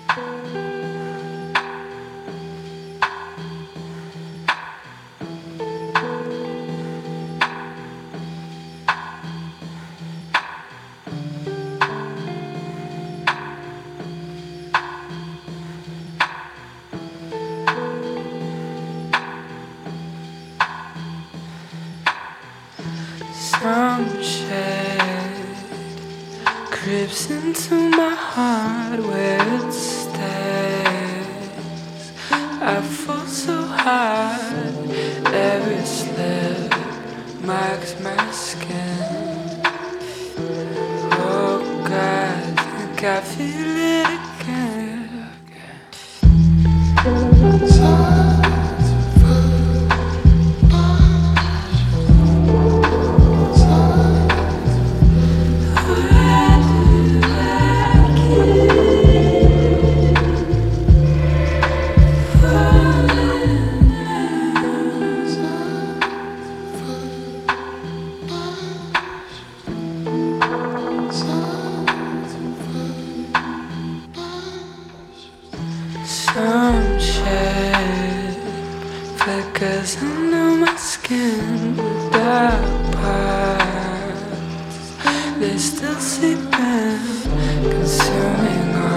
Some shade creeps into my heart where it stays. I fall so hard, every slip marks my skin. Oh God, I think I feel it again. Some shade flickers under my skin with dark parts. They still seep in, consuming